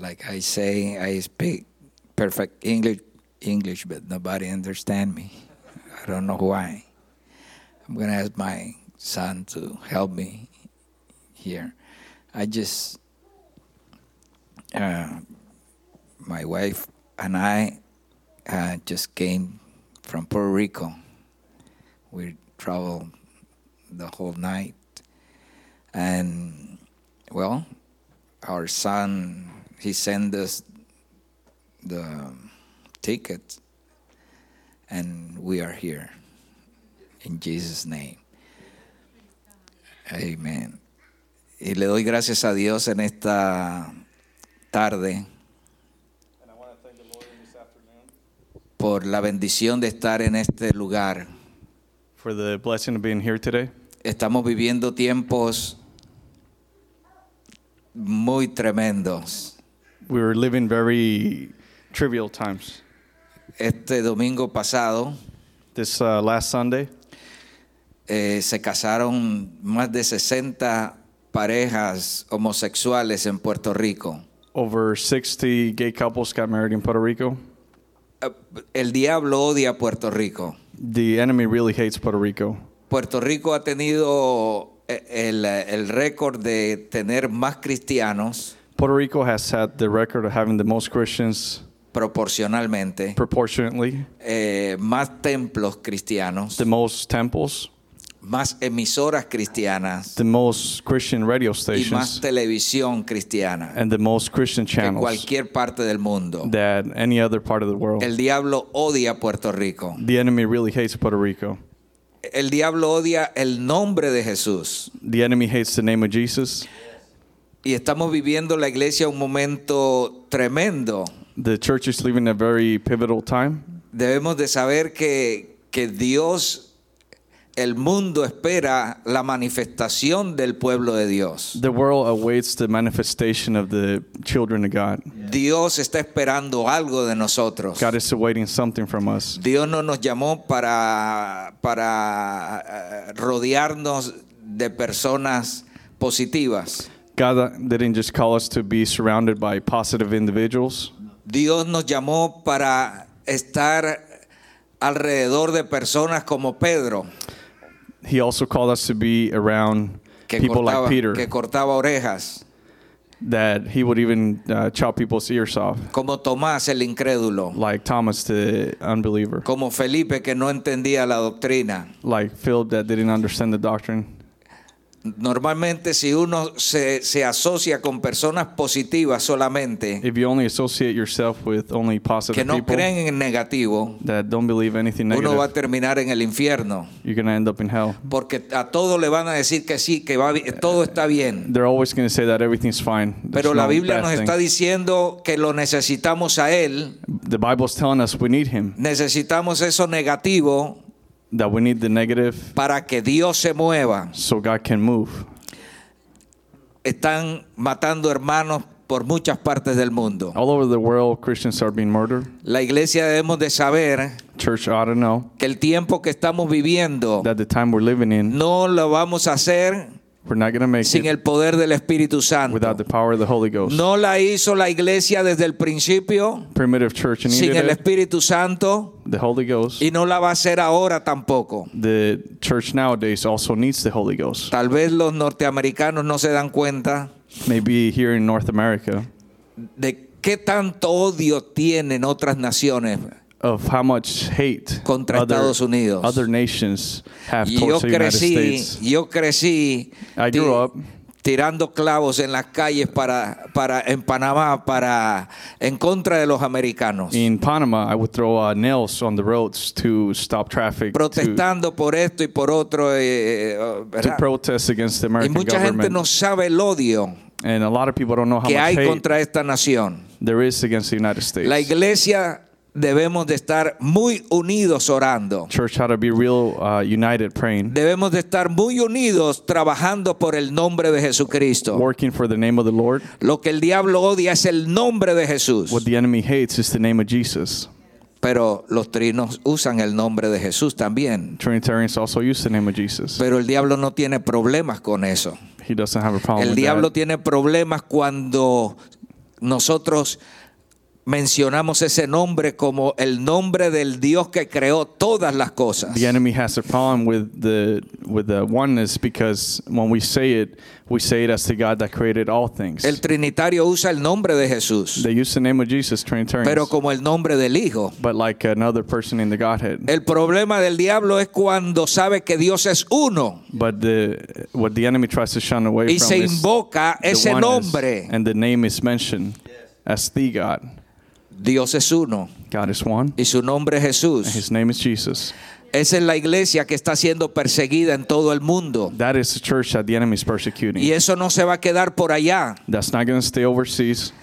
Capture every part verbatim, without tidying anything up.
like I say, I speak perfect English, English, but nobody understand me. I don't know why. I'm gonna ask my son to help me here. I just, uh, my wife and I uh, just came from Puerto Rico. We traveled the whole night, and well, our son, he sent us the ticket, and we are here in Jesus' name. Amen. Y le doy gracias a Dios en esta tarde por la bendición de estar en este lugar. For the blessing of being here today. Estamos viviendo tiempos muy tremendos. We were living very trivial times. Este domingo pasado, This uh, last Sunday, eh, se casaron más de sesenta parejas homosexuales en Puerto Rico. over sixty gay couples got married in Puerto Rico. El diablo odia a Puerto Rico. The enemy really hates Puerto Rico. Puerto Rico ha tenido el, el récord de tener más cristianos Puerto Rico has had the record of having the most Christians proporcionalmente, proportionately, eh, más templos cristianos, the most temples, más emisoras cristianas the most Christian radio y más stations, televisión cristiana and the most Christian que channels cualquier parte del mundo. that any other part of the world. El diablo odia a Puerto Rico. The enemy really hates Puerto Rico. El diablo odia el nombre de Jesús. The enemy hates the name of Jesus. Y estamos viviendo la iglesia un momento tremendo. The church is living a very pivotal time. Debemos de saber que, que Dios, el mundo espera la manifestación del pueblo de Dios. The world awaits the manifestation of the children of God. Dios está esperando algo de nosotros. God is awaiting something from us. Dios no nos llamó para, para uh, rodearnos de personas positivas. God didn't just call us to be surrounded by positive individuals. Dios nos llamó para estar alrededor de personas como Pedro, He also called us to be around que people cortaba, like Peter, que cortaba orejas, that he would even uh, chop people's ears off, como Tomás el incrédulo, like Thomas the unbeliever, como Felipe que no entendía la doctrina. like Philip that didn't understand the doctrine. Normalmente si uno se, se asocia con personas positivas solamente, If you only associate yourself with only positive que no people creen en negativo, that don't believe anything uno va a negative, terminar en el infierno. you're going to end up in hell. Porque a todo le van a decir que sí, que va, todo está bien. They're always going to say that everything's fine. There's Pero la no Biblia bad nos thing. está diciendo que lo necesitamos a Él. The Bible's telling us we need him, Necesitamos eso negativo that we need the negative para que Dios se mueva. so God can move. Están matando hermanos por muchas partes del mundo. All over the world, Christians are being murdered. La iglesia debemos de saber Church ought to know que el tiempo que estamos viviendo that the time we're living in, no lo vamos a hacer we're not going to make sin it el poder del Espíritu Santo. without the power of the Holy Ghost. No la hizo la iglesia desde el principio Primitive church sin needed el it, Espíritu Santo the Holy Ghost. y no la va a hacer ahora tampoco. The church nowadays also needs the Holy Ghost. Tal vez los norteamericanos no se dan cuenta Maybe here in North America de qué tanto odio tienen otras naciones of how much hate contra other, Estados Unidos. other nations have Y yo towards the United crecí, States. yo crecí I ti- grew up tirando clavos en las calles para, para en Panamá para en contra de los americanos, in Panama. I would throw uh, nails on the roads to stop traffic, to, protestando por esto y por otro, eh, eh, to ¿verdad? protest against the Y American mucha gente government. no sabe el odio And a lot of people don't know how que much hay hate contra esta nación. there is against the United States. La iglesia debemos de estar muy unidos orando. Church ought to be real uh, united praying, Debemos de estar muy unidos trabajando por el nombre de Jesucristo. working for the name of the Lord. Lo que el diablo odia es el nombre de Jesús. What the enemy hates is the name of Jesus. Pero los trinos usan el nombre de Jesús también. Trinitarians also use the name of Jesus. Pero el diablo no tiene problemas con eso. He doesn't have a problem El with diablo that. tiene problemas cuando nosotros mencionamos ese nombre como el nombre del Dios que creó todas las cosas. The enemy has a problem with the with the oneness because when we say it, we say it as the God that created all things. El trinitario usa el nombre de Jesús, They use the name of Jesus, Trinitarians, pero como el nombre del Hijo. but like another person in the Godhead. El problema del diablo es cuando sabe que Dios es uno But the what the enemy tries to shun away y from se is invoca the ese oneness, nombre. and the name is mentioned as the God. Dios es uno God is one, y su nombre es and Jesús. His name is Jesus. Esa es la iglesia que está siendo perseguida en todo el mundo. That is the church that the enemy is persecuting. Y eso no se va a quedar por allá. That's not going to stay overseas.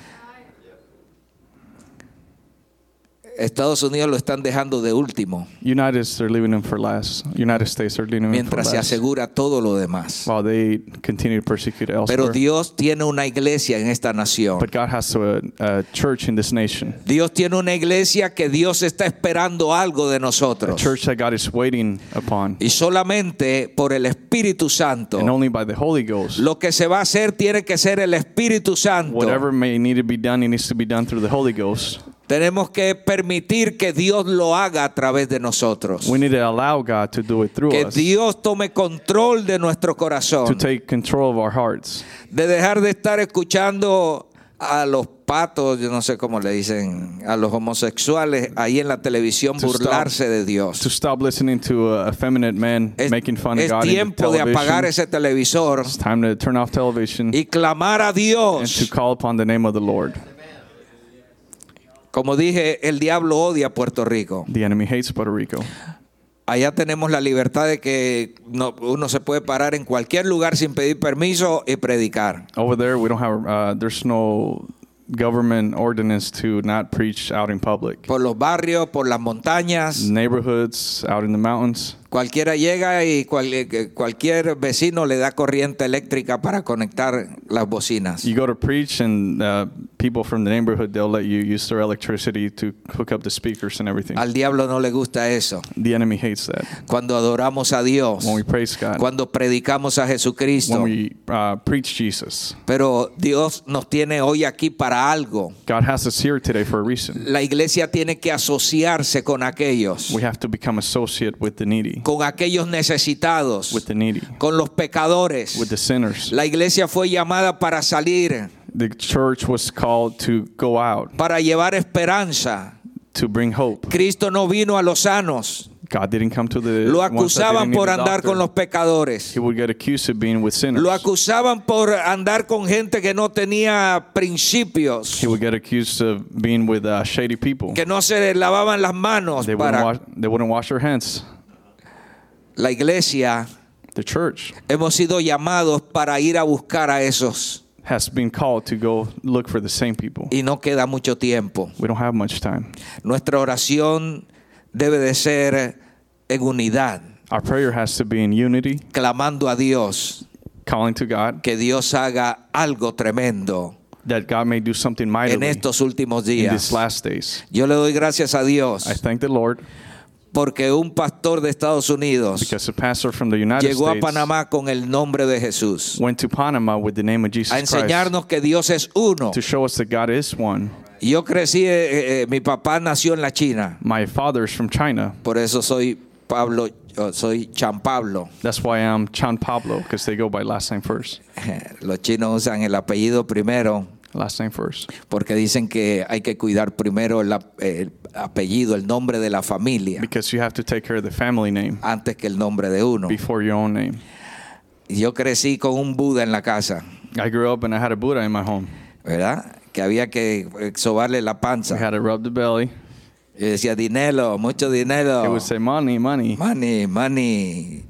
Estados Unidos lo están dejando de último, United States are leaving them for last. United States are leaving them for mientras se last. asegura todo lo demás. While they continue to persecute elsewhere. Pero Dios tiene una iglesia en esta nación. But God has a, a church in this nation. Dios tiene una iglesia que Dios está esperando algo de A nosotros. church that God is waiting upon. Y solamente por el Espíritu Santo. And only by the Holy Ghost. Lo que se va a hacer tiene que ser el Espíritu Santo. Whatever may need to be done, it needs to be done through the Holy Ghost. Tenemos que permitir que Dios lo haga a través de nosotros. We need to allow God to do it through Que us. Dios tome control de nuestro To corazón. take control of our hearts. De dejar de estar escuchando a los patos, yo no sé cómo le dicen, a los homosexuales ahí en la televisión To stop- burlarse de To Dios. stop listening to uh, effeminate men Es, making fun of es God in the tiempo de apagar television. ese televisor It's time to turn off television y clamar a and to Dios. call upon the name of the Lord. Como dije, el diablo odia a Puerto Rico. The enemy hates Puerto Rico. Allá tenemos la libertad de que no- uno se puede parar en cualquier lugar sin pedir permiso y predicar. Over there, we don't have, uh, there's no government ordinance to not preach out in public. Por los barrios, por las montañas, Neighborhoods, out in the mountains. cualquiera llega y cual- eh, cualquier vecino le da corriente eléctrica para conectar las bocinas. You go to preach, and uh, people from the neighborhood, they'll let you use their electricity to hook up the speakers and everything. Al diablo no le gusta eso. The enemy hates that. Cuando adoramos a Dios, When we praise God, cuando predicamos a Jesucristo. when we uh, preach Jesus, Pero Dios nos tiene hoy aquí para algo. God has us here today for a reason. La iglesia tiene que asociarse con aquellos, We have to become associate with the needy, con aquellos necesitados, with the needy, con los pecadores. with the sinners. La iglesia fue llamada para salir, The church was called to go out, para llevar esperanza. to bring hope. Cristo no vino a los sanos. God didn't come to the Lo ones that acusaban didn't need por a andar doctor. con los pecadores. He would get accused of being with sinners. Lo acusaban por andar con gente que no tenía principios, He would get accused of being with uh, shady people. que no se lavaban las manos. They wouldn't, Para wash, they wouldn't wash their hands. la iglesia, The church hemos sido llamados para ir a buscar a esos. has been called to go look for the same people. Y no queda mucho tiempo. We don't have much time. Nuestra oración debe de ser en unidad, Our prayer has to be in unity, clamando a Dios calling to God que Dios haga algo tremendo that God may do something en mightily estos últimos in días. these last days. Yo le doy gracias a Dios I thank the Lord porque un pastor de Estados Unidos because a pastor from the United llegó a States Panamá con el nombre de Jesús went to Panama with the name of Jesus a Christ enseñarnos que Dios es uno. to show us that God is one. Y yo crecí, eh, eh, mi papá nació en la China, My father's from China. por eso soy Pablo, yo soy Chan Pablo. That's why I'm Chan Pablo, because they go by last name first. Los chinos usan el apellido primero Last name first. porque dicen que hay que cuidar primero el, ap- el apellido, el nombre de la familia, Because you have to take care of the family name antes que el nombre de uno. before your own name. Y yo crecí con un Buda en la casa, I grew up and I had a Buddha in my home. ¿verdad? Que había que sobarle la We panza. had to rub the belly. Y decía, dinero, mucho dinero. It would say, money, money. Money, money.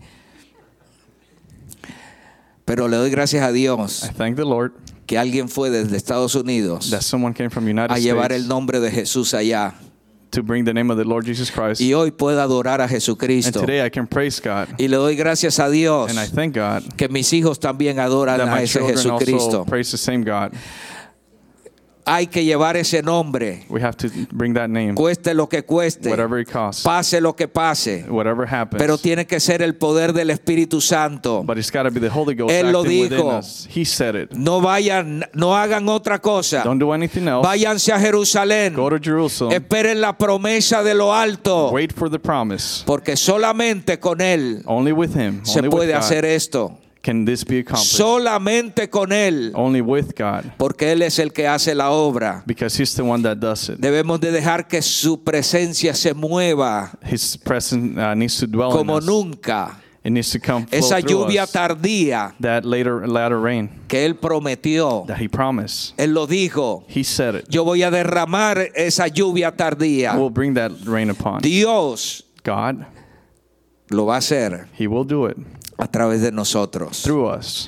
Pero le doy gracias a Dios I thank the Lord que alguien fue desde Estados Unidos that someone came from United a llevar el States nombre de Jesús allá. to bring the name of the Lord Jesus Christ. Y hoy puedo adorar a And Jesucristo. today I can praise God. Y le doy gracias a Dios And I thank God que mis hijos también adoran that a my ese children also Jesucristo. praise the same God. Hay que llevar ese nombre, We have to bring that name, cueste lo que cueste, whatever it costs, pase lo que pase. whatever happens. Pero tiene que ser el poder del Espíritu Santo. But it's got to be the Holy Ghost Él lo acting within dijo. us. He said it. No vayan, no hagan otra cosa. Don't do anything else. Váyanse a Jerusalén. Go to Jerusalem. Esperen la promesa de lo alto. Wait for the promise. Porque solamente con Él Only with Him, se only with puede God, hacer esto. can this be accomplished. Solamente con Él. Only with God, Porque Él es el que hace la obra. because He's the one that does it. Debemos de dejar que su presencia se mueva His presence uh, needs to dwell como in us. nunca. It needs to come flow Esa through lluvia us. tardía That later, latter rain que Él prometió. that He promised. Él lo dijo. He said it. Yo voy a derramar esa lluvia tardía. We'll bring that rain upon. Dios God, lo va a hacer He will do it a través de nosotros. through us.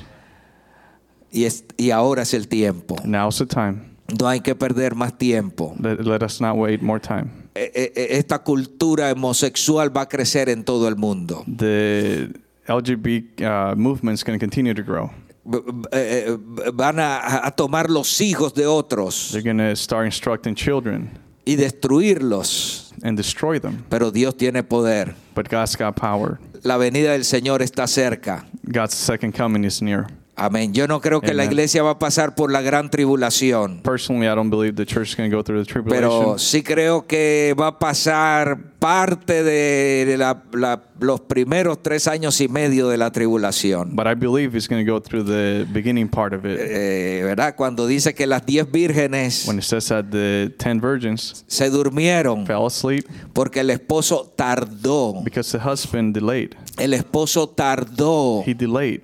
Y, es, y ahora es el tiempo. Now's the time. No hay que perder más tiempo. Let, let us not wait more time. E- e- Esta cultura homosexual va a crecer en todo el mundo. The L G B T uh, movement is going to continue to grow. B- b- eh, eh, Van a, a tomar los hijos de otros They're going to start instructing children y destruirlos. and destroy them. Pero Dios tiene poder. But God's got power. La venida del Señor está cerca. God's second coming is near. Amén. Yo no creo que la Amen. iglesia va a pasar por la gran tribulación. Personally, I don't believe the church is going to go through the Pero tribulation. sí creo que va a pasar parte de la- la- los primeros tres años y medio de la tribulación. But I believe it's going to go through the beginning part of it. Eh, ¿Verdad? Cuando dice que las diez vírgenes When it says that the ten virgins se durmieron fell asleep porque el esposo tardó. because the husband delayed. El esposo tardó. He delayed.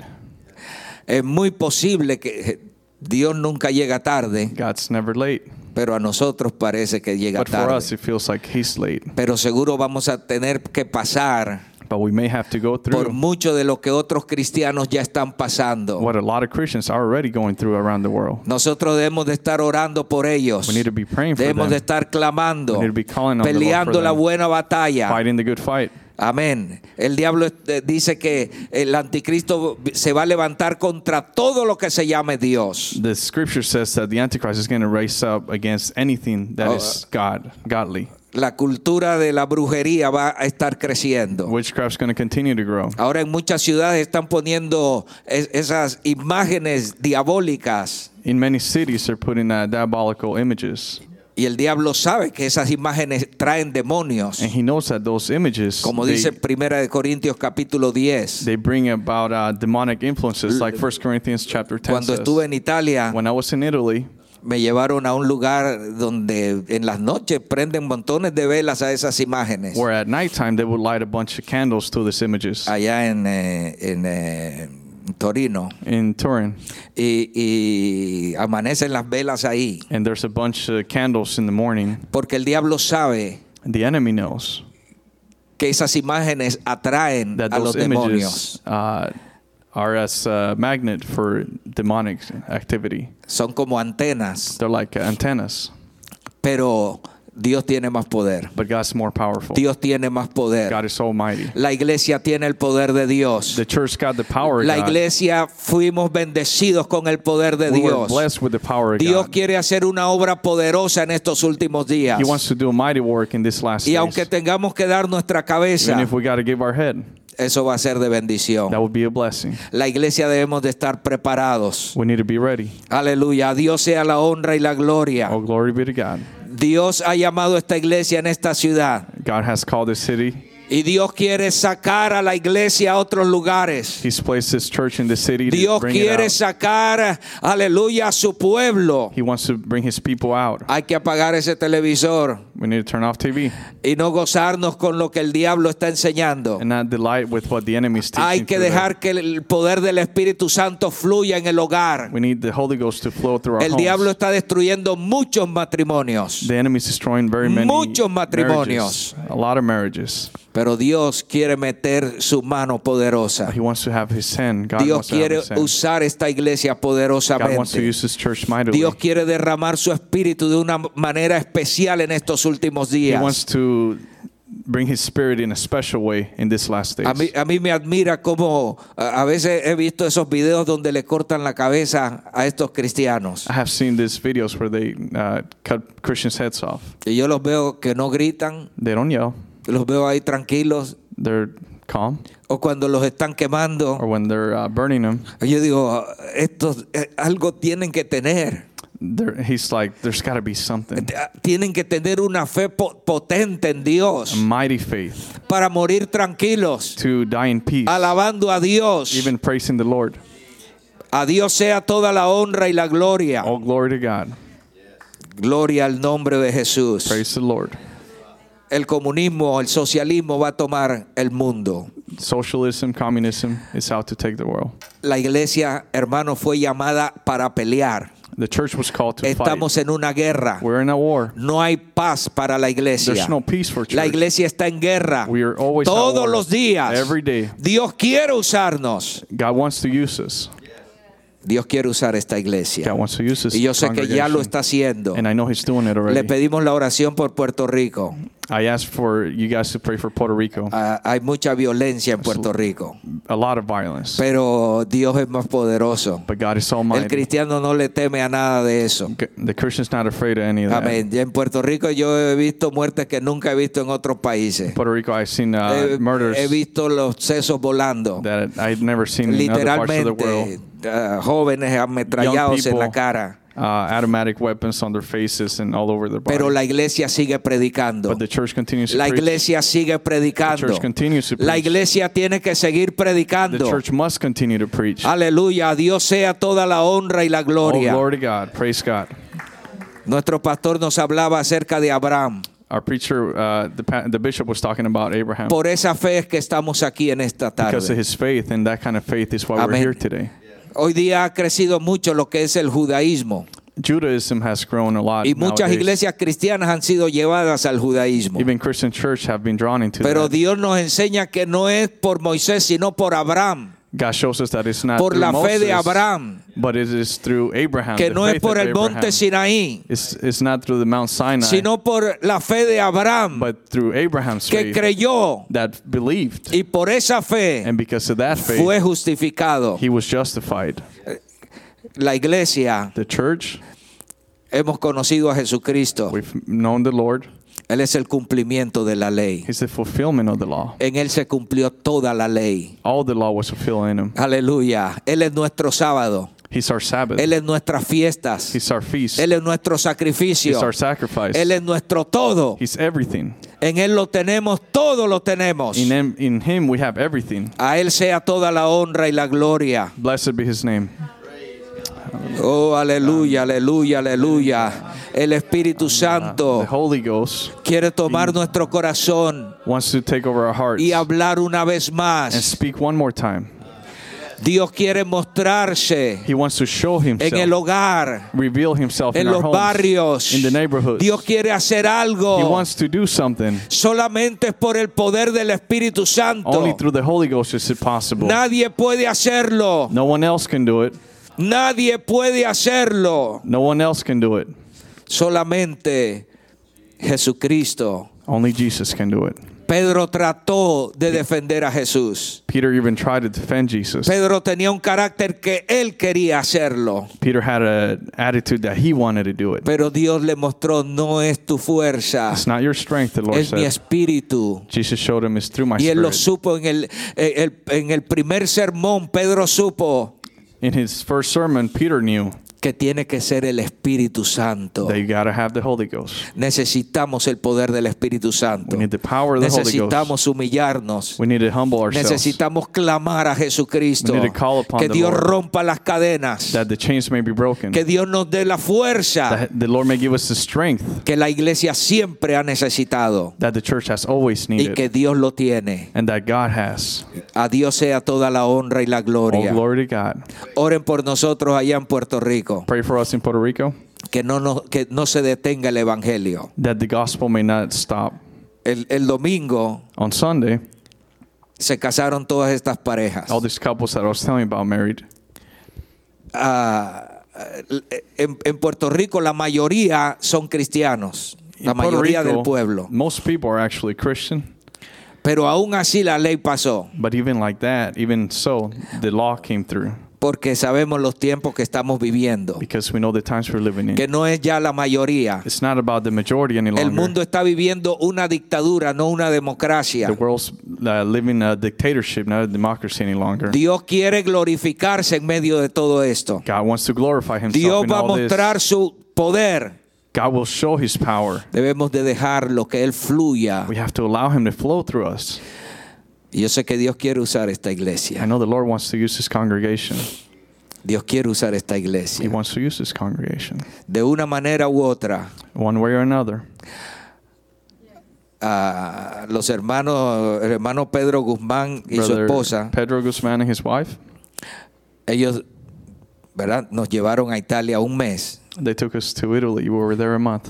Es muy posible que Dios nunca llega tarde, God's never late. pero a nosotros parece que llega But for us, tarde. it feels like He's late. Pero seguro vamos a tener que pasar But we may have to go por through mucho de lo que otros cristianos ya están pasando. what a lot of Christians are already going through around the world. Nosotros debemos de estar orando por ellos. We need to be praying for Debemos them, de estar clamando, We need to be calling on the Lord peleando for la them. buena batalla. fighting the good fight. Amén. El diablo eh, dice que el anticristo se va a levantar contra todo lo que se llame Dios. The scripture says that the Antichrist is going to rise up against anything that Oh, is God, godly. La cultura de la brujería va a estar creciendo. Witchcraft's going to continue to grow. Ahora en muchas ciudades están poniendo es- esas imágenes diabólicas In many cities, they're putting uh, diabolical images. y el diablo sabe que esas imágenes traen demonios. And he knows that those images, Como they, dice Primera de Corintios capítulo diez. they bring about uh, demonic influences, like First Corinthians chapter ten Cuando says. estuve en Italia, When I was in Italy, me llevaron a un lugar donde en las noches prenden montones de velas a esas imágenes. where at nighttime they would light a bunch of candles to these images Allá en, eh, en eh, Torino. in Turin. Y, y amanecen las velas ahí. And there's a bunch of candles in the morning. Porque el diablo sabe And the enemy knows que esas imágenes atraen that a los those demonios. images uh, are as a magnet for demonic activity. Son como antenas. They're like antennas. Pero Dios tiene más poder. But God's more powerful. Dios tiene más poder. God is almighty. La iglesia tiene el poder de Dios. The church got the power of La God. iglesia fuimos bendecidos con el poder de We were Dios. blessed with the power of Dios God. quiere hacer una obra poderosa en estos últimos días. He wants to do a mighty work in this last Y days. aunque tengamos que dar nuestra cabeza, Even if we got to give our head, eso va a ser de bendición. that would be a blessing. La iglesia debemos de estar preparados. We need to be ready. Aleluya. A Dios sea la honra y la gloria. Oh, glory be to God. Dios ha llamado a esta iglesia en esta ciudad. God has called this city. Y Dios quiere sacar a la iglesia a otros lugares. He's placed His church in the city to Dios bring it quiere out. sacar, aleluya, a su pueblo. He wants to bring His people out. Hay que apagar ese televisor We need to turn off T V y no gozarnos con lo que el diablo está enseñando. and not delight with what the enemy is Hay teaching. que through dejar que el poder del Espíritu Santo fluya en el hogar. them. We need the Holy Ghost to flow through our El homes. diablo está destruyendo muchos matrimonios, The enemy is destroying very many Muchos matrimonios. marriages, a lot of marriages. pero Dios quiere meter su mano poderosa. He wants to have His hand. God Dios wants to have quiere His hand. usar esta iglesia God wants to poderosamente. use His church mightily. Dios quiere derramar su espíritu de una manera especial en estos últimos He días. wants to bring His Spirit in a special way in this last days. A mí, a mí me admira cómo a, a veces he visto esos videos donde le cortan la cabeza a estos cristianos. I have seen these videos where they uh, cut Christians' heads off. Y yo los veo que no gritan, They don't yell. los veo ahí tranquilos. They're calm. O cuando los están quemando, Or when they're uh, burning them, yo digo, estos eh, algo tienen que tener. they're, he's like, there's got to be something. Tienen que tener una fe po- potente en Dios A mighty faith para morir tranquilos, to die in peace, alabando a Dios. even praising the Lord. A Dios sea toda la honra y la gloria. All glory to God. Gloria al nombre de Jesús. Praise the Lord. El comunismo, el socialismo va a tomar el mundo. Socialism, communism is out to take the world. La iglesia, hermano, fue llamada para pelear. The church was called to Estamos fight. en una guerra. We're in a war. No hay paz para la iglesia. There's no peace for church. La iglesia está en guerra. We are always at Todos war. los días. Every day. Dios quiere usarnos. God wants to use us. Dios quiere usar esta iglesia. God wants to use this Y yo sé que ya lo congregation. está haciendo. And I know He's doing it Le already. pedimos la oración por Puerto Rico. I asked for you guys to pray for Puerto Rico. Ah, hay mucha violencia en Puerto Rico, A lot of violence. pero Dios es más poderoso. But God is El almighty. cristiano no le teme a nada de eso. The Christian's not afraid of any of that. Amén. Ya en Puerto Rico yo he visto muertes que nunca he visto en otros países. Puerto Rico, I've seen uh, He, murders he visto los sesos volando. that I'd never seen in other parts of the world. Literalmente, ah, jóvenes ametrallados en la people. cara. Uh, automatic weapons on their faces and all over their body. Pero la iglesia sigue predicando. But the church continues to La preach. iglesia sigue The predicando. church continues to La preach. iglesia tiene que seguir The predicando. church must continue to preach. Aleluya. A Dios sea toda la honra y la Oh, gloria. glory to God. Praise God. Nuestro pastor nos hablaba acerca de Abraham. Our preacher, uh, the, pa- the bishop was talking about Abraham. Por esa fe es que estamos aquí en esta Because of tarde. his faith, and that kind of faith is why we're Amén. here today. Hoy día ha crecido mucho lo que es el judaísmo. Judaism has grown a lot Y muchas nowadays. iglesias cristianas han sido llevadas al judaísmo. Even Christian church have been drawn into Pero that. Dios nos enseña que no es por Moisés, sino por Abraham. God shows us that it's not Por through la fe Moses, de Abraham. but it is through Abraham. Que the no es faith por of el monte Abraham. Sinaí, It's, it's not through the Mount Sinai, sino por la fe de Abraham, but through Abraham's que faith creyó that believed. y por esa fe And because of that faith, fue justificado. he was justified. La iglesia, The church, hemos conocido a Jesucristo. we've known the Lord. Él es el cumplimiento de la ley. He's the fulfillment of the law. En Él se cumplió toda la ley. All the law was fulfilled in him. Aleluya. Él es nuestro sábado. He's our Sabbath. Él es nuestras fiestas. He's our feast. Él es nuestro He's sacrificio. our sacrifice. Él es nuestro todo. He's everything. En Él lo tenemos, todo lo tenemos. In him, in him we have everything. A Él sea toda la honra y la gloria. Blessed be his name. Oh, aleluya, aleluya, aleluya. El Espíritu The Santo Holy Ghost quiere tomar nuestro corazón wants to take over our hearts y hablar una vez and más. speak one more time. Dios quiere mostrarse He wants to show en el himself, hogar, reveal himself in en our los homes, barrios. in the neighborhoods. Dios quiere hacer He algo. wants to do something. Solamente es por el poder del Espíritu Santo. Only through the Holy Ghost is it possible. Nadie puede hacerlo. No one else can do it. Nadie puede hacerlo. No one else can do it. Solamente Jesucristo. Only Jesus can do it. Pedro trató de defender a Jesús. Peter even tried to defend Jesus. Pedro tenía un carácter que él quería hacerlo. Peter had an attitude that he wanted to do it. Pero Dios le mostró, no es tu fuerza, It's not your strength, the Lord es mi said. espíritu. Jesus showed him it's through my Y él lo spirit. supo en el, el- en el primer sermón. Pedro supo In his first sermon, Peter knew que tiene que ser el Espíritu Santo. that you got to have the Holy Ghost. Necesitamos el poder del Espíritu Santo. We need the power of the Holy Ghost. Necesitamos humillarnos. We need to humble ourselves. Necesitamos clamar a Jesucristo. We need to call upon Que the Dios Lord. rompa las cadenas. That the chains may be broken. Que Dios nos dé la fuerza That the Lord may give us the strength que la iglesia siempre ha necesitado. that the church has always Y needed. que Dios lo tiene. And that God has. A Dios sea toda la honra y la All gloria. glory to God. Oren por nosotros allá en Puerto Rico. Pray for us in Puerto Rico. Que no, nos- que no se detenga el evangelio. That the gospel may not stop. El, el domingo On Sunday, se casaron todas estas parejas. all these couples that I was telling you about married. Ah, en, en Puerto Rico la mayoría son cristianos. La In Puerto mayoría Rico, del pueblo. most people are actually Christian. Pero aún así la ley pasó. But even like that, even so, the law came through. Porque sabemos los tiempos que estamos viviendo. Because we know the times we're living in. Que no es ya la mayoría. It's not about the majority any longer. El mundo está viviendo una dictadura, no una democracia. The world's uh, living a dictatorship, not a democracy any longer. Dios quiere glorificarse en medio de todo esto. God wants to glorify himself Dios in va a all this. mostrar su poder. God will show his power. Debemos de dejar lo que él fluya. We have to allow him to flow through us. Y yo sé que Dios quiere usar esta I iglesia. know the Lord wants to use his congregation. Dios quiere usar esta He iglesia. wants to use his congregation. De una manera u otra. One way or another. Uh, los hermanos, el hermano Pedro Guzmán y su Brother esposa, Pedro Guzman and his wife, ellos, ¿verdad? Nos llevaron a Italia un mes. they took us to Italy. We were there a month.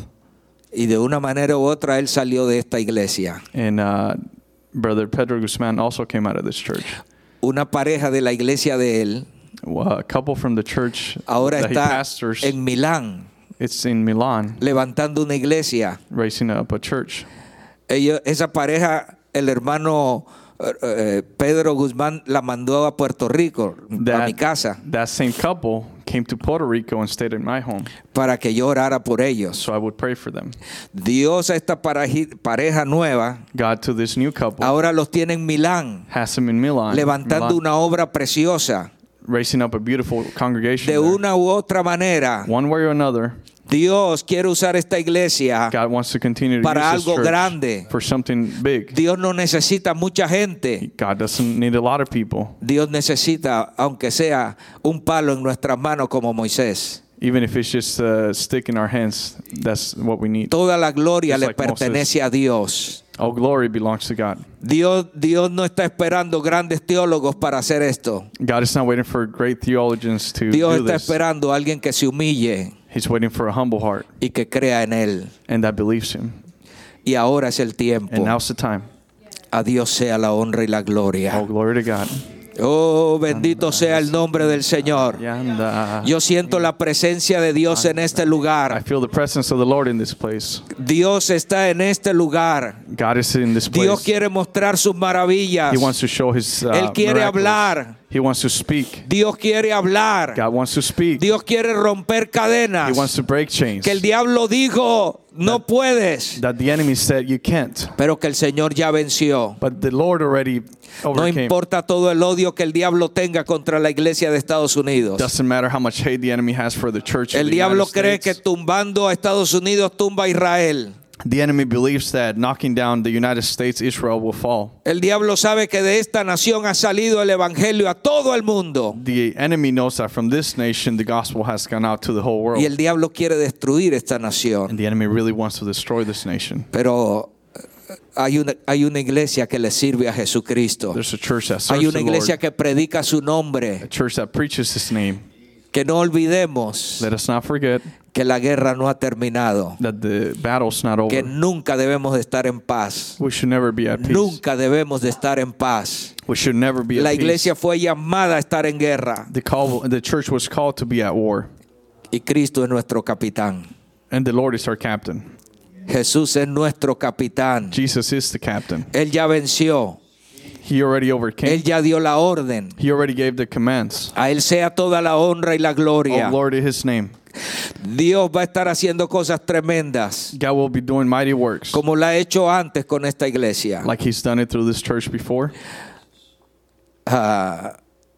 Y de una manera u otra él salió de esta iglesia. And uh, Brother Pedro Guzman also came out of this church. Una pareja de la iglesia de él Well, a couple from the church ahora that he está pastors, en Milán it's in Milan, levantando una iglesia. raising up a church. Ellos, esa pareja, el hermano eh, Pedro Guzmán la mandó a Puerto Rico, a mi casa, that same couple came to Puerto Rico and stayed at my home, para que yo orara por ellos. so I would pray for them. Dios a esta pareji- pareja nueva God to this new couple ahora los tiene en Milán, has them in Milan, levantando Milan, una obra preciosa. raising up a beautiful congregation De there. una u otra manera, One way or another, Dios quiere usar esta iglesia God wants to continue to para use this algo church grande. for something big. Dios no necesita mucha gente. God doesn't need a lot of people. Dios necesita, aunque sea un palo en nuestras manos como Moisés. Even if it's just a stick in our hands, that's what we need. Toda la gloria Just le like pertenece a Dios. All glory belongs to God. Dios, Dios no está esperando grandes teólogos para hacer esto. God is not waiting for great theologians to Dios do está this. esperando a alguien que se humille He's waiting for a humble heart y que crea en Él. and that believes him. Y ahora es el And tiempo. now's the time. A Dios sea la honra y la All gloria. glory to God. Oh, bendito sea el nombre del Señor. And, uh, Yo siento la presencia de Dios en este I lugar. feel the presence of the Lord in this place. Dios está en este lugar. God is in this place. Dios quiere mostrar sus maravillas. He wants to show his uh, Él quiere miracles. hablar. He wants to speak. Dios quiere hablar. God wants to speak. Dios quiere romper cadenas. He wants to break chains. Que el diablo dijo, no puedes. That the enemy said you can't. Pero que el Señor ya venció. But the Lord already No overcame. importa todo el odio que el diablo tenga contra la iglesia de Estados Unidos. Doesn't matter how much hate the enemy has for the church of El the diablo United cree que States. tumbando a Estados Unidos tumba a Israel. The enemy believes that knocking down the United States, Israel will fall. El diablo sabe que de esta nación ha salido el evangelio a todo el mundo. The enemy knows that from this nation, the gospel has gone out to the whole world. Y el diablo quiere destruir esta nación. And the enemy really wants to destroy this nation. Pero eh, hay una, hay una iglesia que le sirve a Jesucristo. There's a church that Hay serves una the iglesia Lord, que predica su nombre. a church that preaches his name. Que no olvidemos Let us not forget que la guerra no ha terminado. that the battle's not Que over. nunca debemos de estar en paz. We should never be at peace. Nunca debemos de estar en paz. We should never be La at peace. iglesia fue llamada a estar en guerra. The, call, the church was called to be at war. Y Cristo es nuestro capitán. And the Lord is our captain. Jesús es nuestro capitán. Jesus is the captain. Él ya venció. He already overcame. Él ya dio la orden. He already gave the commands. A Él sea toda la honra y la gloria. Oh, Lord is his name. Dios va a estar haciendo cosas tremendas, God will be doing mighty works como la ha hecho antes con esta iglesia. like he's done it through this church before. Ah,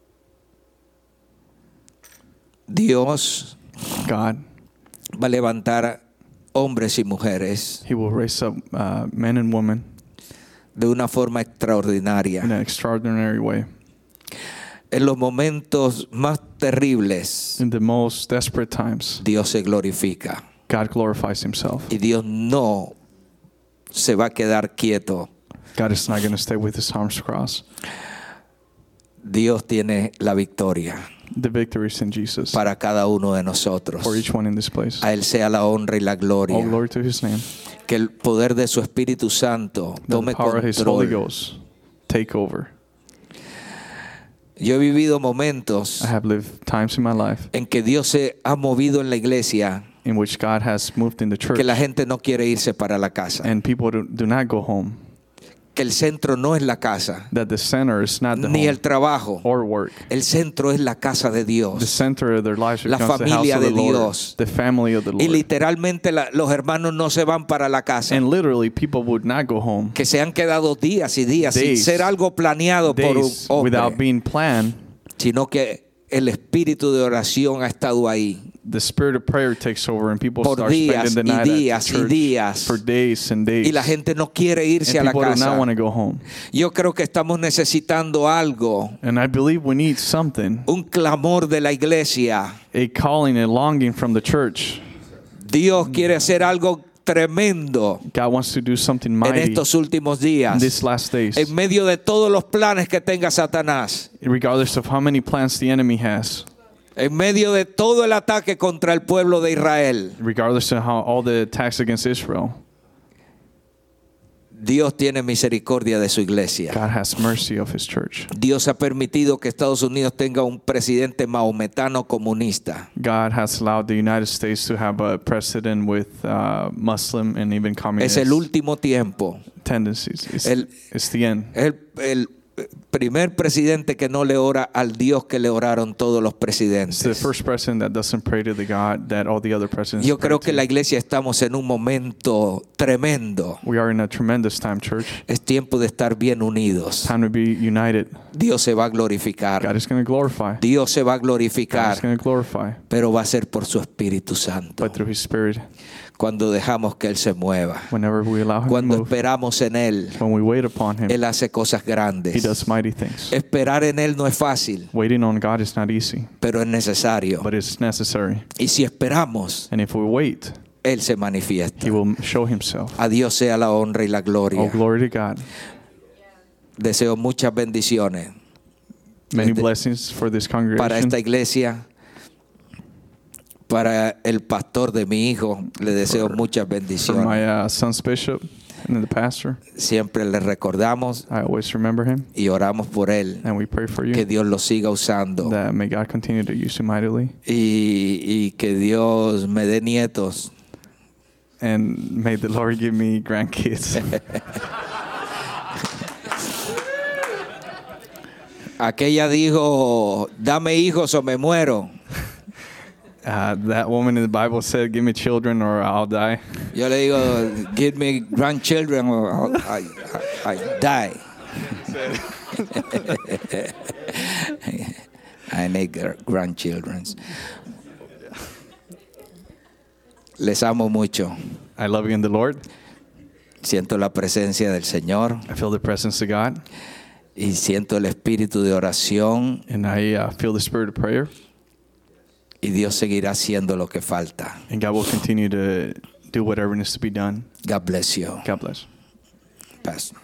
Dios God, va a levantar hombres y mujeres he will raise up uh, men and women de una forma extraordinaria. in an extraordinary way. En los momentos más terribles, In the most desperate times, Dios se glorifica. God glorifies himself. Y Dios no se va a quedar quieto. God is not going to stay with his arms crossed. Dios tiene la victoria The victory is in Jesus para cada uno de nosotros. for each one in this place. A Él sea la honra y la All gloria. glory to his name. Que el poder de su Espíritu Santo That tome the power of his Holy control. Ghost take over. Yo he vivido momentos I have lived times in my life en que Dios se ha movido en la iglesia, in which God has moved in the church que la gente no quiere irse para la casa, and people do, do not go home. que el centro no es la casa, that the center is not the ni home el trabajo. or work. El centro es la casa de The Dios. center of their lives La becomes the house familia of the de Lord, Dios. the family of the Y Lord. literalmente la- los hermanos no se van para la casa, And literally, people would not go home que se han quedado días y días sin Days. ser algo planeado por un days without hombre, being planned. sino que el espíritu de oración ha estado ahí The spirit of prayer takes over, and people por start días spending the y night días at y the church días. for days and days. y la gente no quiere irse a and la people do not casa. want to go home. Yo creo que estamos necesitando algo, And I believe we need something, un clamor de la iglesia. a calling, a longing from the church. Dios quiere hacer algo tremendo God wants to do something en mighty estos últimos in días, these last days. en medio de todos los planes que tenga Satanás, Regardless of how many plans the enemy has, en medio de todo el ataque contra el pueblo de Israel. regardless of how all the attacks against Israel, Dios tiene misericordia de su iglesia. God has mercy of his church. Dios ha permitido que Estados Unidos tenga un presidente maometano comunista. God has allowed the United States to have a president with uh, Muslim and even Es communist el último tiempo. tendencies. It's, El- it's the end. Es el, el primer presidente que no le ora al Dios que le oraron todos los It's the presidentes. first president that doesn't pray to the God that all the other presidents Yo pray creo que to. la iglesia estamos en un momento tremendo. We are in a tremendous time, church. Es tiempo de estar bien unidos. Time to be united. Dios se va a God glorificar. is going to glorify. Dios se va a God glorificar, is going to glorify, pero va a ser por su Espíritu Santo. but through his spirit, Cuando dejamos que Él se mueva, whenever we allow him to cuando move, esperamos en Él, when we wait upon him, Él hace cosas he grandes. does mighty things. Esperar en Él no es fácil, Waiting on God is not easy, pero es necesario. but it's necessary. Y si esperamos, And if we wait, Él se manifiesta. he will show himself. A Dios sea la honra y la Oh, gloria. glory to God. Deseo muchas bendiciones Many Este- blessings for this para congregation. esta iglesia, para el pastor de mi hijo. Le deseo muchas For bendiciones. my uh, son's bishop and the pastor, Siempre le recordamos I always remember him, y oramos por él. and we pray for Que you Dios lo siga usando that may God continue to use you mightily, y, y que Dios me dé nietos. and may the Lord give me grandkids. Aquella dijo, dame hijos o me muero. Uh, that woman in the Bible said, "Give me children or I'll die." Yo le digo, give me grandchildren or I'll- I, I, I die. I need gr- grandchildren. Les amo mucho. I love you in the Lord. Siento la presencia del Señor I feel the presence of God, y siento el espíritu de oración and I uh, feel the spirit of prayer. y Dios seguirá haciendo lo que falta. And God will continue to do whatever needs to be done. God bless you. God bless. Pastor.